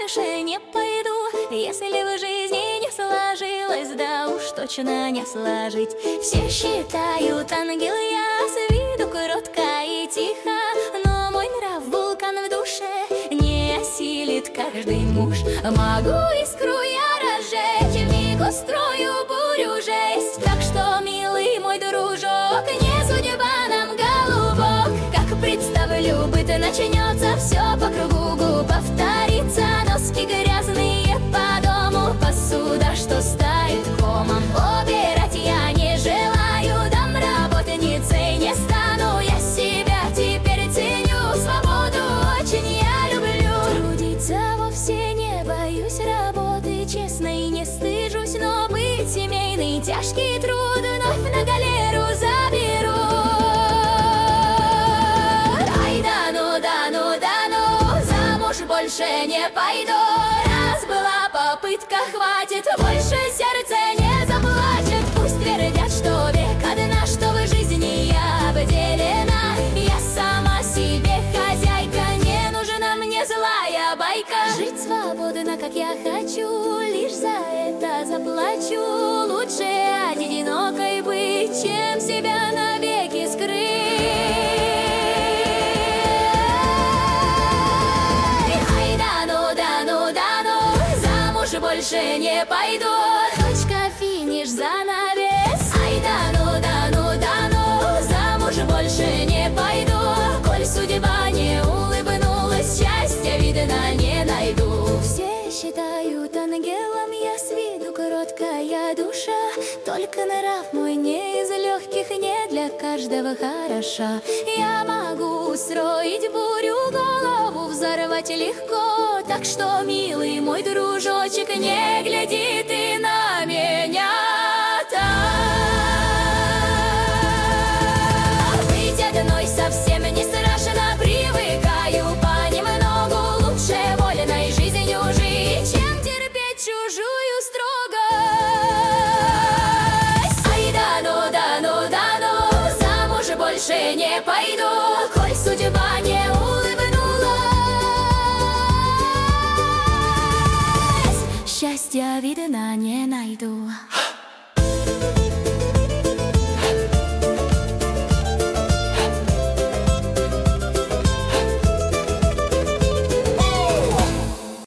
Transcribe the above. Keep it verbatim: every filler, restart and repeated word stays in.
дальше не пойду. Если в жизни не сложилось, да уж точно не сложить. Все считают, ангел я, с виду кротко и тихо, но мой нрав вулкан в душе не осилит каждый муж. Могу искру я разжечь, вмиг устрою бурю жесть. Так что, милый мой дружок, не судьба нам, голубок. Как представлю, быт начнется, все по кругу повторится. Носки грязные по дому, посуда, что стоит комом. Убирать я не желаю, домработницей не стану. Я себя теперь ценю, свободу очень я люблю. Трудиться вовсе не боюсь, работы честной не стыжусь, но быть семейный тяжкий труд вновь на галеру заберу. Ай да ну, да ну, да ну, замуж больше не пойду. Раз была попытка, хватит, больше сердце не заплачет. Пусть твердят, что век одна, что в жизни я обделена. Я сама себе хозяйка, не нужна мне злая байка. Жить свободно, как я хочу, лишь за это заплачу. Лучше одинокой быть, чем себя навеки скрыть. Ай да ну, да ну, да ну, замуж больше не пойду. Точка, финиш, занавес. Ай да ну, да ну, да ну, замуж больше не пойду. Коль судьба не улыбнулась, счастья, видно, не найду. Все считают ангелом я, с виду кроткая душа. Только нрав мой не из легких, не для каждого хороша. Я могу устроить бурю, голову взорвать легко. Так что, милый мой дружочек, не гляди ты на меня так. Быть одной совсем не страшно, привыкаю понемногу. Лучше вольной жизнью жить, чем терпеть чужую строгость. Ай да ну, да ну, да ну, замуж больше не пойду. Коль судьба не улыбнулась, счастья, видно, не найду.